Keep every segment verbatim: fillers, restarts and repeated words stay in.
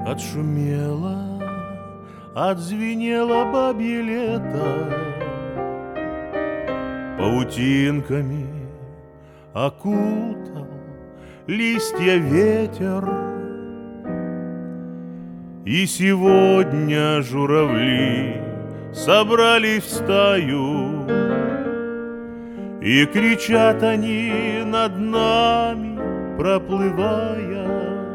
Отшумело, отзвенело бабье лето, паутинками окутал листья ветер. И сегодня журавли собрались в стаю, и кричат они над нами, проплывая.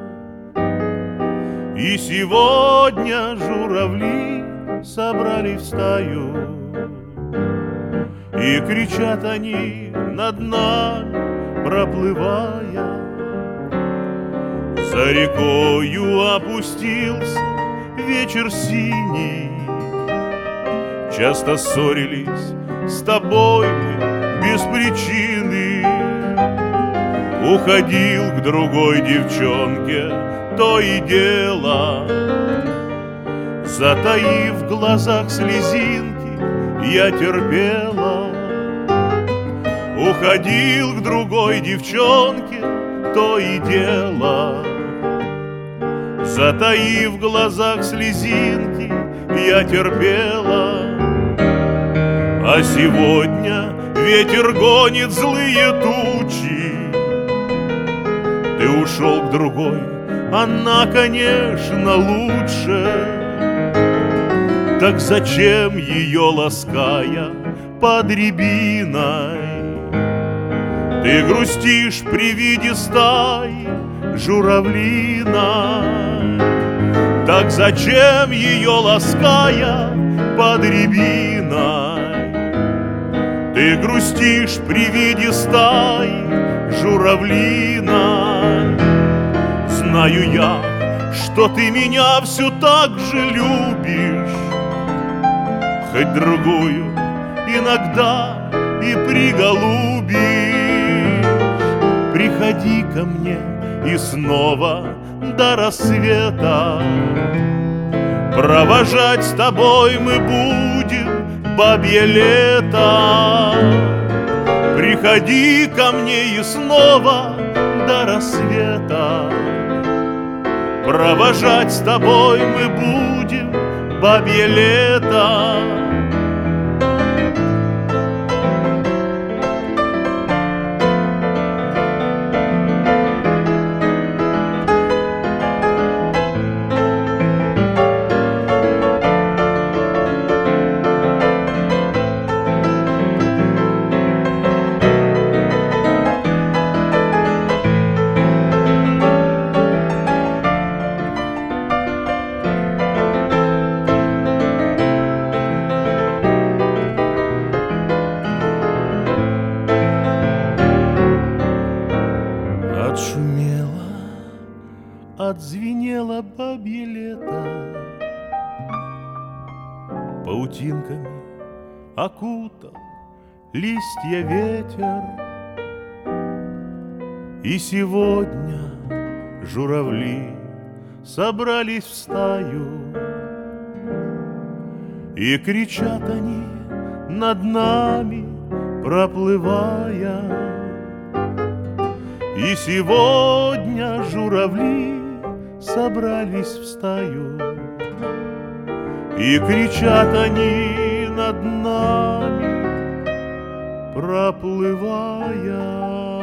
И сегодня журавли собрались в стаю, и кричат они над нами, проплывая. За рекою опустился вечер синий, часто ссорились с тобой мы без причины. Уходил к другой девчонке то и дело, затаив в глазах слезинки, я терпела. Уходил к другой девчонке то и дело, затаив в глазах слезинки, я терпела. А сегодня ветер гонит злые тучи, ты ушел к другой, она, конечно, лучше. Так зачем ее лаская под рябиной ты грустишь при виде стаи журавлиной? Так зачем ее лаская под рябиной ты грустишь при виде стаи журавлиной? Знаю я, что ты меня все так же любишь, хоть другую иногда и приголубишь. Приходи ко мне и снова до рассвета, провожать с тобой мы будем бабье лето. Приходи ко мне и снова до рассвета, провожать с тобой мы будем бабье лето. Отшумело, отзвенело бабье лето, паутинками окутал листья ветер. И сегодня журавли собрались в стаю, и кричат они над нами, проплывая. И сегодня журавли собрались в стаю, и кричат они над нами, проплывая.